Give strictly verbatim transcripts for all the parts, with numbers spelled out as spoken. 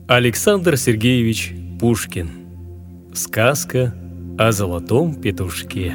Александр Сергеевич Пушкин. Сказка о золотом петушке.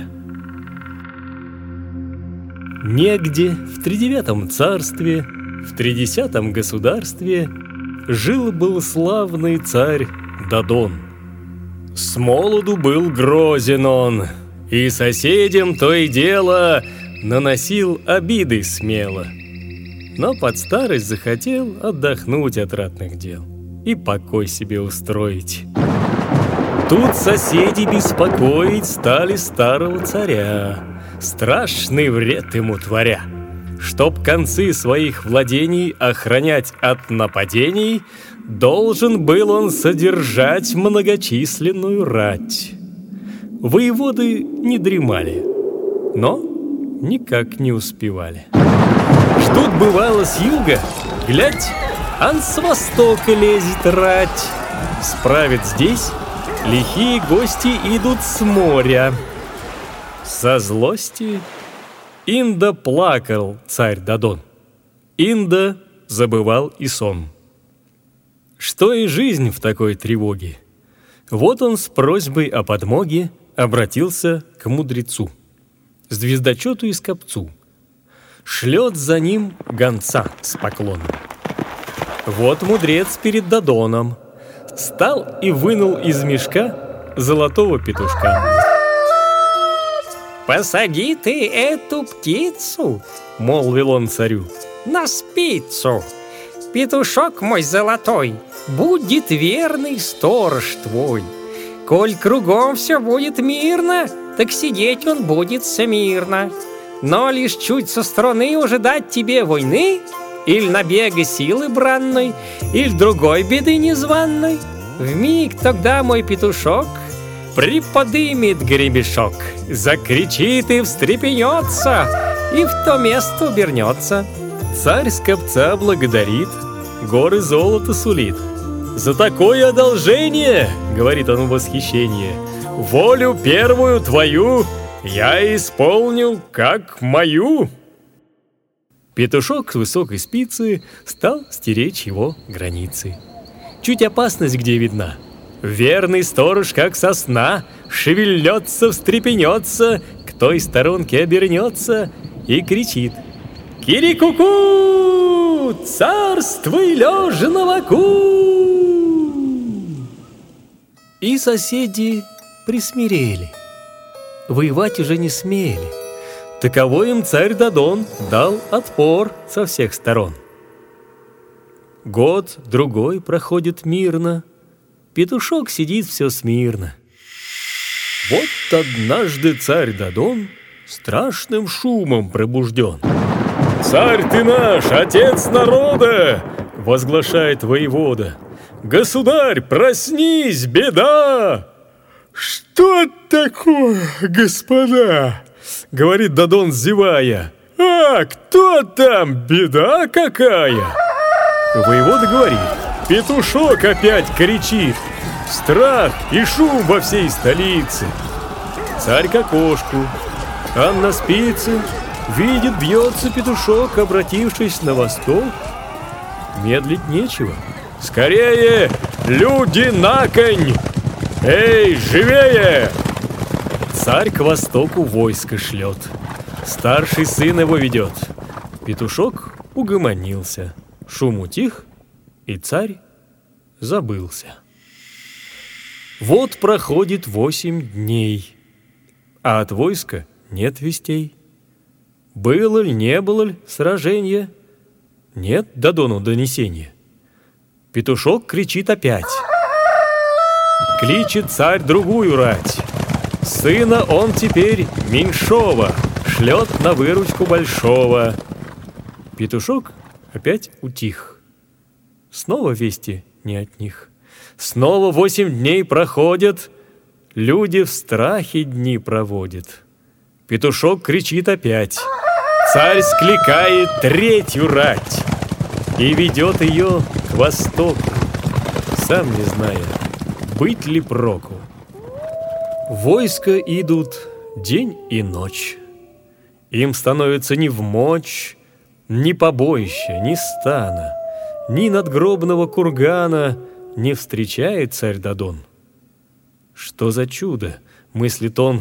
Негде в тридевятом царстве, в тридесятом государстве жил-был славный царь Дадон. С молоду был грозен он, и соседям то и дело наносил обиды смело. Но под старость захотел отдохнуть от ратных дел и покой себе устроить. Тут соседи беспокоить стали старого царя, страшный вред ему творя. Чтоб концы своих владений охранять от нападений, должен был он содержать многочисленную рать. Воеводы не дремали, но никак не успевали. Ждут, бывало, с юга, глядь, ан с востока лезет рать. Справят здесь, лихие гости идут с моря. Со злости инда плакал царь Дадон, инда забывал и сон. Что и жизнь в такой тревоге? Вот он с просьбой о подмоге обратился к мудрецу, звездочету и скопцу. Шлет за ним гонца с поклоном. Вот мудрец перед Дадоном стал и вынул из мешка золотого петушка. «Посади ты эту птицу, — молвил он царю, — на спицу. Петушок мой золотой будет верный сторож твой. Коль кругом все будет мирно, так сидеть он будет смирно. Но лишь чуть со стороны ожидать тебе войны, или набега силы бранной, или другой беды незваной, вмиг тогда мой петушок приподымет гребешок, закричит и встрепенется, и в то место вернется. Царь скопца благодарит, горы золота сулит. «За такое одолжение, — говорит он в восхищении, — волю первую твою я исполнил как мою». Петушок с высокой спицы стал стеречь его границы. Чуть опасность где видна, верный сторож, как сосна, шевельнется, встрепенется, к той сторонке обернется и кричит: «Кири-ку-ку! Царствуй лежа на боку!» И соседи присмирели, воевать уже не смели. Таковой им царь Дадон дал отпор со всех сторон. Год, другой проходит мирно, петушок сидит все смирно. Вот однажды царь Дадон страшным шумом пробужден. «Царь ты наш, отец народа! — возглашает воевода. — Государь, проснись, беда!» «Что такое, господа? — говорит Дадон, зевая. — А, кто там? Беда какая? Воевода говорит: «Петушок опять кричит, страх и шум во всей столице». Царь к окошку, там на спице видит, бьется петушок, обратившись на восток. Медлить нечего. «Скорее, люди, на конь! Эй, живее!» Царь к востоку войско шлет, старший сын его ведет. Петушок угомонился, шум утих, и царь забылся. Вот проходит восемь дней, а от войска нет вестей. Было ли, не было ли сражения? Нет Дадону донесения. Петушок кричит опять. Кличет царь другую рать. Сына он теперь меньшого шлет на выручку большого. Петушок опять утих. Снова вести не от них. Снова восемь дней проходят, люди в страхе дни проводят. Петушок кричит опять. Царь скликает третью рать и ведет ее к востоку, сам не зная, быть ли проку. Войска идут день и ночь. Им становится ни вмочь, ни побоища, ни стана, ни надгробного кургана, не встречает царь Дадон. Что за чудо, мыслит он.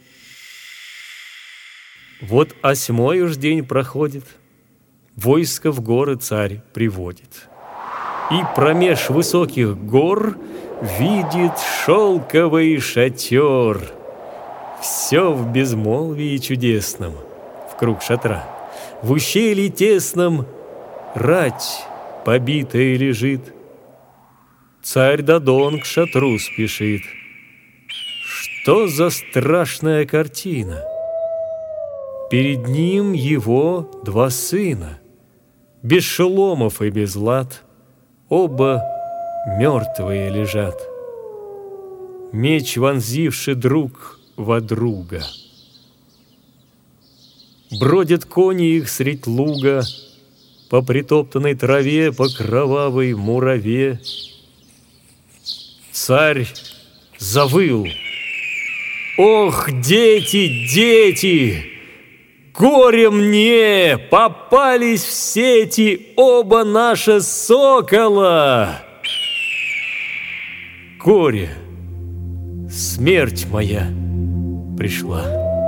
Вот осьмой уж день проходит, войско в горы царь приводит. И промеж высоких гор видит шелковый шатер. Все в безмолвии чудесном, в круг шатра. В ущелье тесном рать побитая лежит. Царь Дадон к шатру спешит. Что за страшная картина? Перед ним его два сына, без шеломов и без лад, оба мертвые лежат, меч вонзивший друг во друга. Бродят кони их средь луга, по притоптанной траве, по кровавой мураве. Царь завыл. Ох, дети, дети! Горе мне! Попались в сети оба наши сокола! Горе! Смерть моя пришла.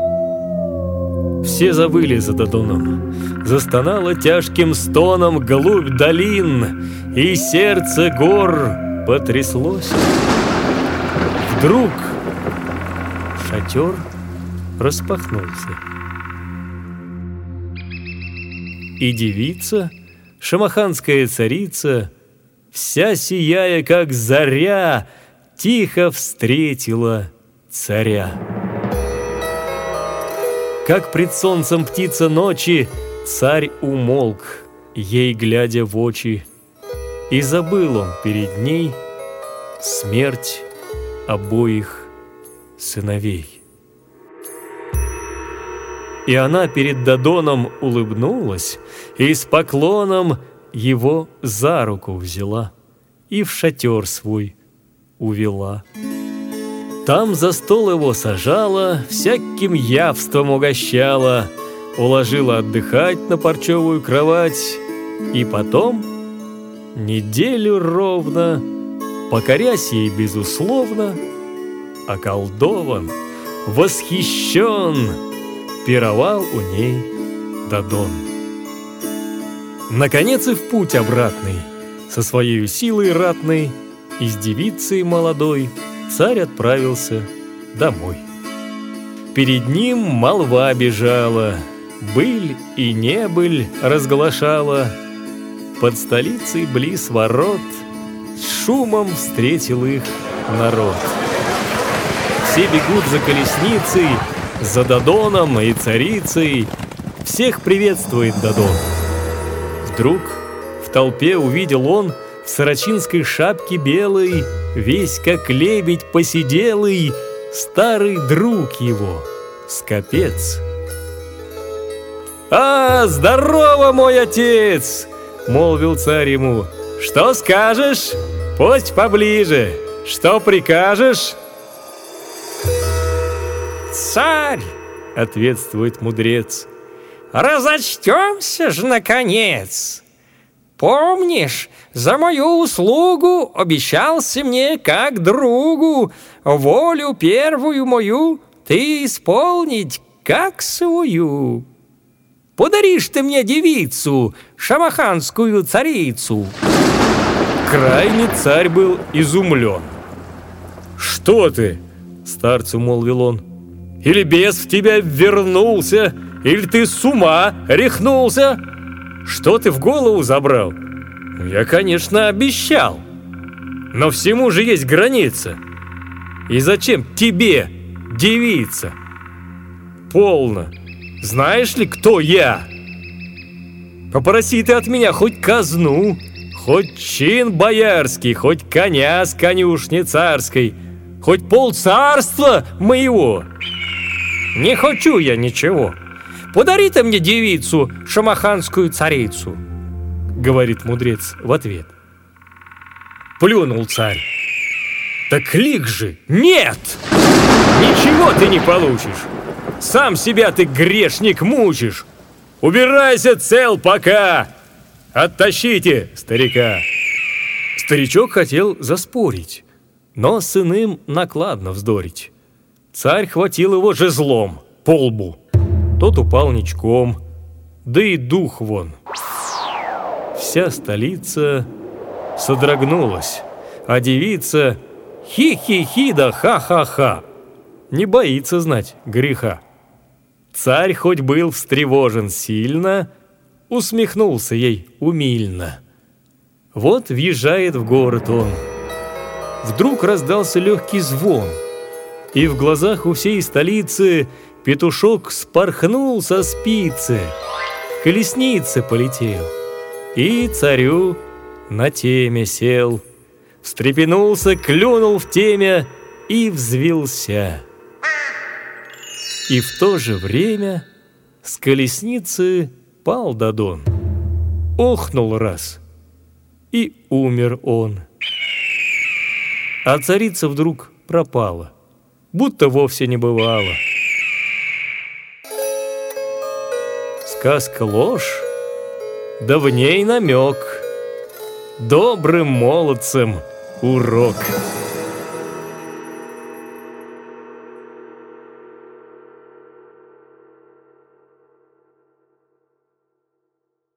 Все завыли за Дадоном, застонало тяжким стоном глубь долин, и сердце гор потряслось. Вдруг шатер распахнулся, и девица, шамаханская царица, вся сияя, как заря, тихо встретила царя. Как пред солнцем птица ночи, царь умолк, ей глядя в очи, и забыл он перед ней смерть обоих сыновей. И она перед Дадоном улыбнулась и с поклоном его за руку взяла и в шатер свой увела. Там за стол его сажала, всяким явством угощала, уложила отдыхать на парчевую кровать, и потом неделю ровно, покорясь ей безусловно, околдован, восхищен, пировал у ней Дадон. Наконец и в путь обратный, со своей силой ратной, и с девицей молодой царь отправился домой. Перед ним молва бежала, быль и небыль разглашала. Под столицей близ ворот с шумом встретил их народ. Все бегут за колесницей, за Дадоном и царицей. Всех приветствует Дадон. Вдруг в толпе увидел он в сорочинской шапке белой, весь как лебедь посиделый, старый друг его, Скопец. «А, здорово, мой отец!» — молвил царь ему. «Что скажешь? Пусть поближе. Что прикажешь?» «Царь!» — ответствует мудрец. «Разочтемся ж, наконец! Помнишь, за мою услугу обещался мне как другу волю первую мою ты исполнить как свою. Подаришь ты мне девицу, шамаханскую царицу». Крайне царь был изумлен. «Что ты?» — старцу молвил он. «Или бес в тебя вернулся, или ты с ума рехнулся? Что ты в голову забрал? Я, конечно, обещал, но всему же есть граница. И зачем тебе, девица? Полно. Знаешь ли, кто я? Попроси ты от меня хоть казну, хоть чин боярский, хоть коня с конюшни царской, хоть полцарства моего. Не хочу я ничего. Подари ты мне девицу, шамаханскую царицу», — говорит мудрец в ответ. Плюнул царь. «Так лик же! Нет! Ничего ты не получишь! Сам себя ты, грешник, мучишь! Убирайся цел пока! Оттащите старика!» Старичок хотел заспорить, но с иным накладно вздорить. Царь хватил его жезлом по лбу. Тот упал ничком, да и дух вон. Вся столица содрогнулась, а девица хи-хи-хи да ха-ха-ха. Не боится знать греха. Царь хоть был встревожен сильно, усмехнулся ей умильно. Вот въезжает в город он. Вдруг раздался легкий звон, и в глазах у всей столицы петушок спорхнул со спицы, в колеснице полетел и царю на теме сел. Встрепенулся, клюнул в темя и взвился. И в то же время с колесницы пал Дадон. Охнул раз, и умер он. А царица вдруг пропала, будто вовсе не бывало. Сказка ложь, да в ней намек. Добрым молодцам урок.